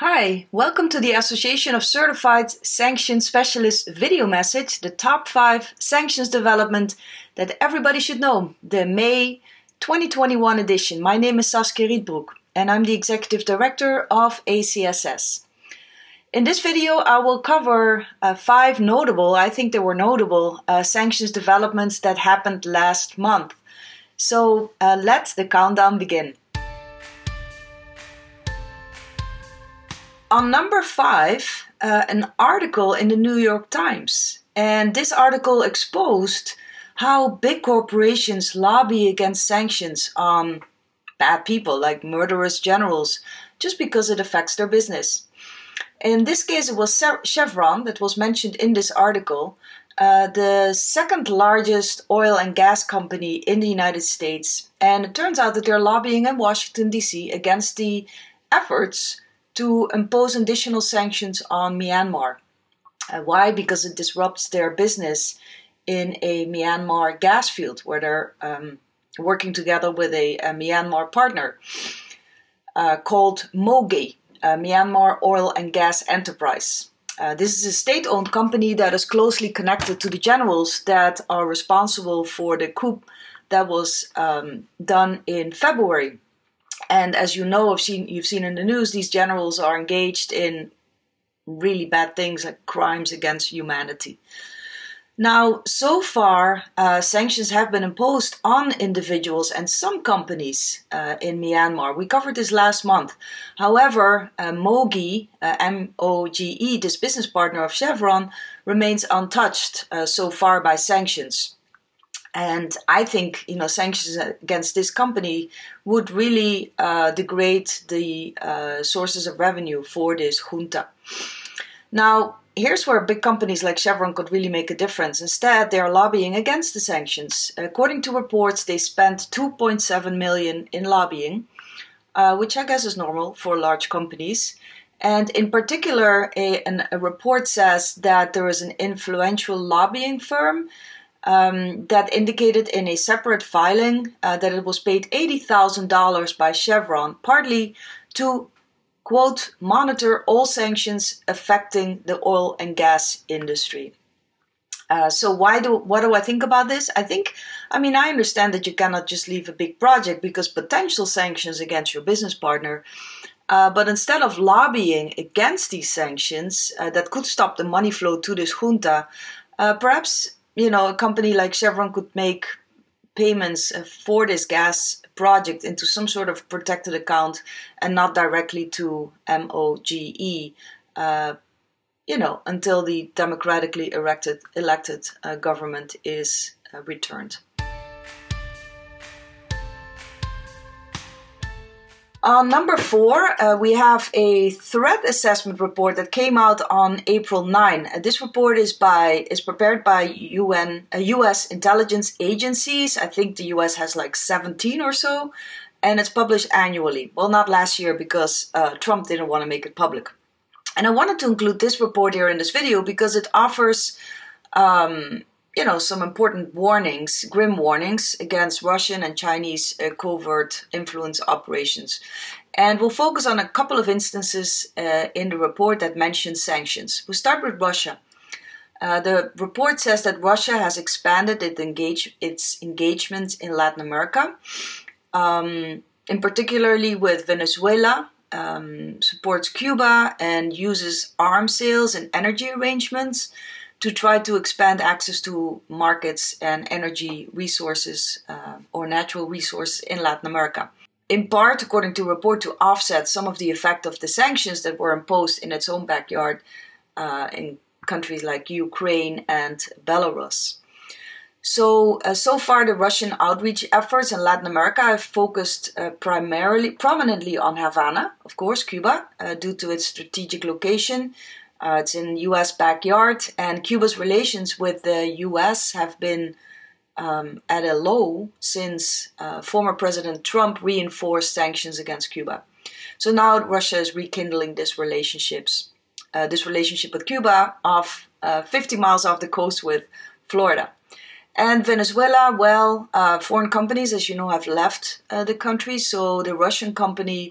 Hi, welcome to the Association of Certified Sanctions Specialists video message, the top 5 sanctions development that everybody should know, the May 2021 edition. My name is Saskia Rietbroek and I'm the Executive Director of ACSS. In this video, I will cover 5 notable, I think they were notable, sanctions developments that happened last month. So let the countdown begin. On number 5, an article in the New York Times. And this article exposed how big corporations lobby against sanctions on bad people like murderous generals just because it affects their business. In this case, it was Chevron that was mentioned in this article, the second largest oil and gas company in the United States. And it turns out that they're lobbying in Washington, D.C. against the efforts to impose additional sanctions on Myanmar. Why? Because it disrupts their business in a Myanmar gas field where they're working together with a Myanmar partner called MOGE, Myanmar Oil and Gas Enterprise. This is a state-owned company that is closely connected to the generals that are responsible for the coup that was done in February. And as you know, you've seen in the news, these generals are engaged in really bad things like crimes against humanity. Now, so far, sanctions have been imposed on individuals and some companies in Myanmar. We covered this last month. However, MOGE, M-O-G-E, this business partner of Chevron, remains untouched so far by sanctions. And I think, sanctions against this company would really degrade the sources of revenue for this junta. Now, here's where big companies like Chevron could really make a difference. Instead, they are lobbying against the sanctions. According to reports, they spent $2.7 million in lobbying, which I guess is normal for large companies. And in particular, a report says that there is an influential lobbying firm that indicated in a separate filing that it was paid $80,000 by Chevron, partly to, quote, monitor all sanctions affecting the oil and gas industry. So what do I think about this? I understand that you cannot just leave a big project because potential sanctions against your business partner. But instead of lobbying against these sanctions that could stop the money flow to this junta, perhaps a company like Chevron could make payments for this gas project into some sort of protected account and not directly to MOGE, until the democratically elected government is returned. On number 4, we have a threat assessment report that came out on April 9. This report is prepared by U.S. intelligence agencies. I think the U.S. has like 17 or so, and it's published annually. Well, not last year because Trump didn't want to make it public. And I wanted to include this report here in this video because it offers some important warnings, grim warnings against Russian and Chinese covert influence operations. And we'll focus on a couple of instances in the report that mention sanctions. We'll start with Russia. The report says that Russia has expanded its engagement in Latin America, in particularly with Venezuela, supports Cuba and uses arms sales and energy arrangements to try to expand access to markets and energy resources or natural resources in Latin America. In part, according to a report, to offset some of the effect of the sanctions that were imposed in its own backyard in countries like Ukraine and Belarus. So far, the Russian outreach efforts in Latin America have focused prominently on Havana, of course, Cuba, due to its strategic location. It's in the U.S. backyard, and Cuba's relations with the U.S. have been at a low since former President Trump reinforced sanctions against Cuba. So now Russia is rekindling this relationship with Cuba off 50 miles off the coast with Florida. And Venezuela, foreign companies, as you know, have left the country. So the Russian company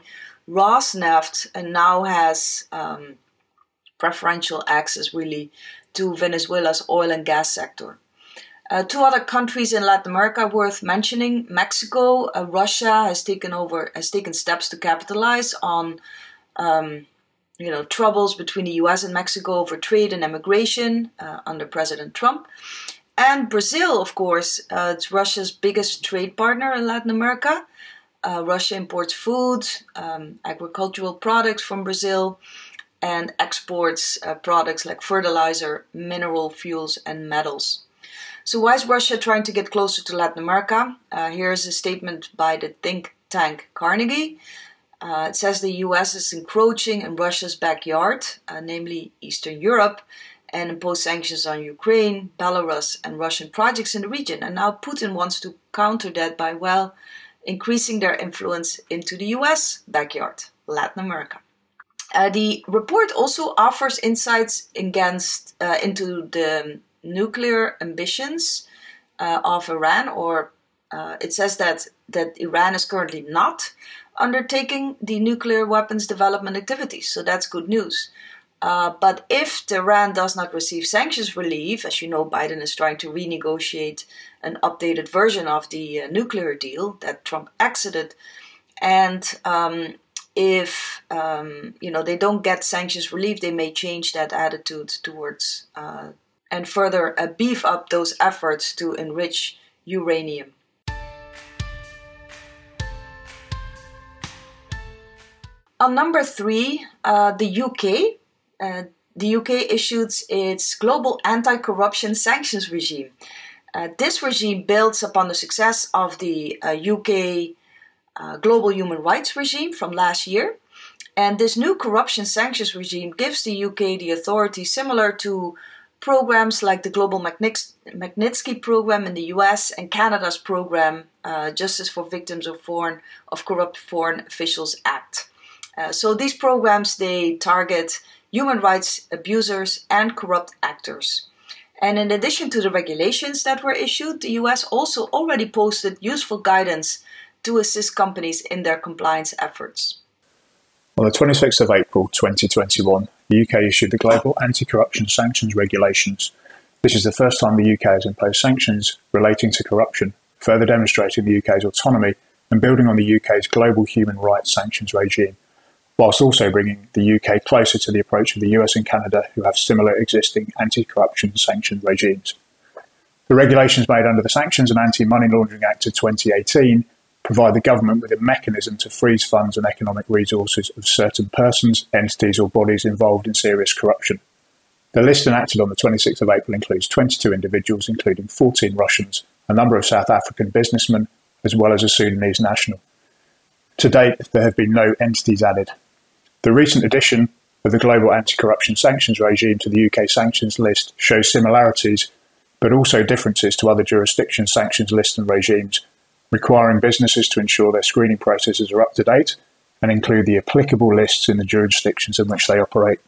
Rosneft and now has preferential access really to Venezuela's oil and gas sector. Two other countries in Latin America worth mentioning: Mexico. Russia has taken steps to capitalize on troubles between the U.S. and Mexico over trade and immigration under President Trump. And Brazil, of course, it's Russia's biggest trade partner in Latin America. Russia imports food, agricultural products from Brazil, and exports products like fertilizer, mineral fuels, and metals. So why is Russia trying to get closer to Latin America? Here's a statement by the think tank Carnegie. It says the US is encroaching in Russia's backyard, namely Eastern Europe, and impose sanctions on Ukraine, Belarus, and Russian projects in the region. And now Putin wants to counter that by, increasing their influence into the US backyard, Latin America. The report also offers insights into the nuclear ambitions of Iran, or it says that Iran is currently not undertaking the nuclear weapons development activities, so that's good news. But if Iran does not receive sanctions relief, as you know, Biden is trying to renegotiate an updated version of the nuclear deal that Trump exited, and if they don't get sanctions relief, they may change that attitude towards and further beef up those efforts to enrich uranium. On number 3, the UK. The UK issued its global anti-corruption sanctions regime. This regime builds upon the success of the UK global human rights regime from last year. And this new corruption sanctions regime gives the UK the authority similar to programs like the Global Magnitsky program in the US and Canada's program, Justice for Victims of Corrupt Foreign Officials Act. So these programs, they target human rights abusers and corrupt actors. And in addition to the regulations that were issued, the US also already posted useful guidance to assist companies in their compliance efforts. On the 26th of April 2021, the UK issued the Global Anti-Corruption Sanctions Regulations. This is the first time the UK has imposed sanctions relating to corruption, further demonstrating the UK's autonomy and building on the UK's global human rights sanctions regime, whilst also bringing the UK closer to the approach of the US and Canada, who have similar existing anti-corruption sanctions regimes. The regulations made under the Sanctions and Anti-Money Laundering Act of 2018 provide the government with a mechanism to freeze funds and economic resources of certain persons, entities or bodies involved in serious corruption. The list enacted on the 26th of April includes 22 individuals, including 14 Russians, a number of South African businessmen, as well as a Sudanese national. To date, there have been no entities added. The recent addition of the Global Anti-Corruption Sanctions regime to the UK sanctions list shows similarities, but also differences to other jurisdictions' sanctions lists and regimes, requiring businesses to ensure their screening processes are up to date and include the applicable lists in the jurisdictions in which they operate.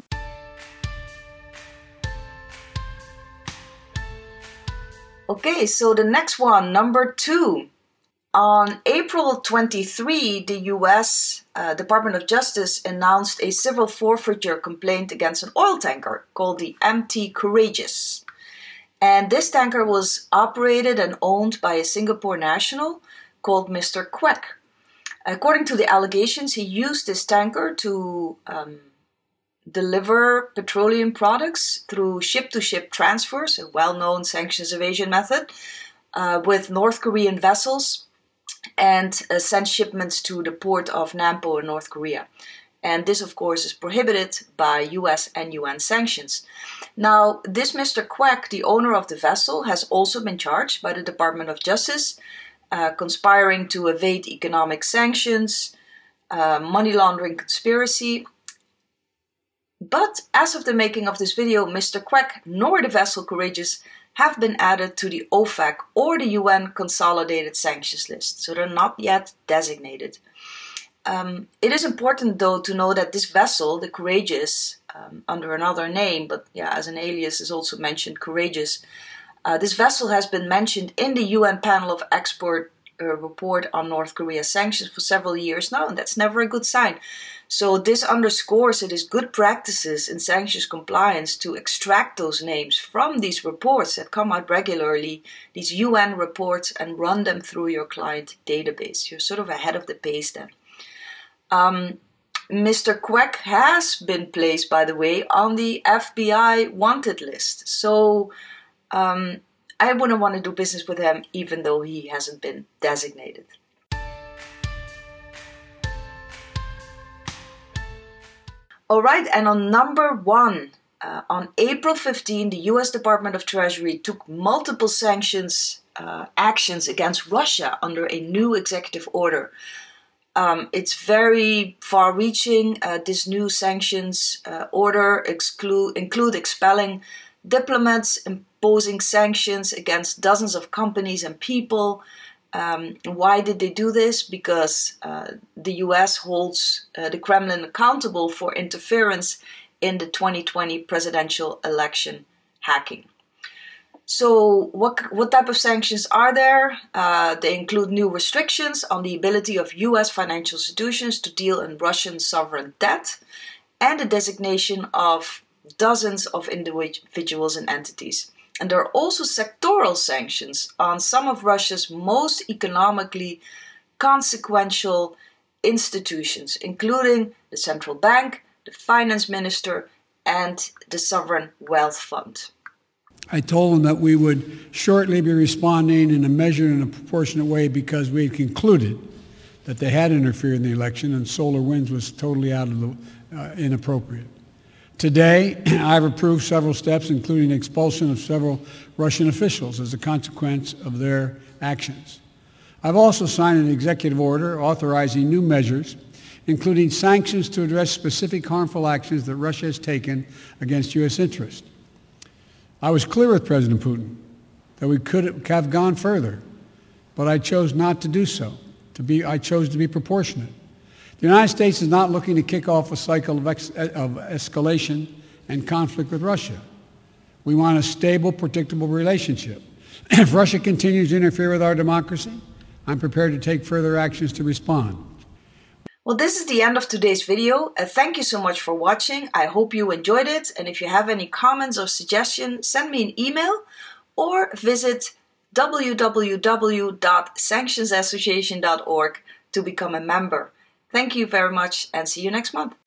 Okay, so the next one, number 2. On April 23, the US Department of Justice announced a civil forfeiture complaint against an oil tanker called the MT Courageous. And this tanker was operated and owned by a Singapore national called Mr. Kwek. According to the allegations, he used this tanker to deliver petroleum products through ship-to-ship transfers, a well-known sanctions evasion method, with North Korean vessels, and sent shipments to the port of Nampo in North Korea. And this, of course, is prohibited by US and UN sanctions. Now, this Mr. Kwek, the owner of the vessel, has also been charged by the Department of Justice, conspiring to evade economic sanctions, money laundering conspiracy. But as of the making of this video, Mr. Kwek nor the vessel Courageous have been added to the OFAC or the UN Consolidated Sanctions List, so they're not yet designated. It is important, though, to know that this vessel, the Courageous, under another name, but as an alias is also mentioned, Courageous, this vessel has been mentioned in the UN panel of expert report on North Korea's sanctions for several years now, and that's never a good sign. So this underscores it is good practices in sanctions compliance to extract those names from these reports that come out regularly, these UN reports, and run them through your client database. You're sort of ahead of the pace then. Mr. Kwek has been placed, by the way, on the FBI wanted list. So I wouldn't want to do business with him even though he hasn't been designated. All right, and on number 1, on April 15, the US Department of Treasury took multiple sanctions actions against Russia under a new executive order. It's very far-reaching. This new sanctions order include expelling diplomats, imposing sanctions against dozens of companies and people. Why did they do this? Because the US holds the Kremlin accountable for interference in the 2020 presidential election hacking. So what type of sanctions are there? They include new restrictions on the ability of US financial institutions to deal in Russian sovereign debt and the designation of dozens of individuals and entities. And there are also sectoral sanctions on some of Russia's most economically consequential institutions, including the central bank, the finance minister, and the sovereign wealth fund. I told them that we would shortly be responding in a measured and a proportionate way because we had concluded that they had interfered in the election and SolarWinds was totally out of the inappropriate. Today, I've approved several steps, including expulsion of several Russian officials as a consequence of their actions. I've also signed an executive order authorizing new measures, including sanctions to address specific harmful actions that Russia has taken against U.S. interests. I was clear with President Putin that we could have gone further, but I chose not to do so. I chose to be proportionate. The United States is not looking to kick off a cycle of escalation and conflict with Russia. We want a stable, predictable relationship. If Russia continues to interfere with our democracy, I'm prepared to take further actions to respond. Well, this is the end of today's video. Thank you so much for watching. I hope you enjoyed it. And if you have any comments or suggestions, send me an email or visit www.sanctionsassociation.org to become a member. Thank you very much and see you next month.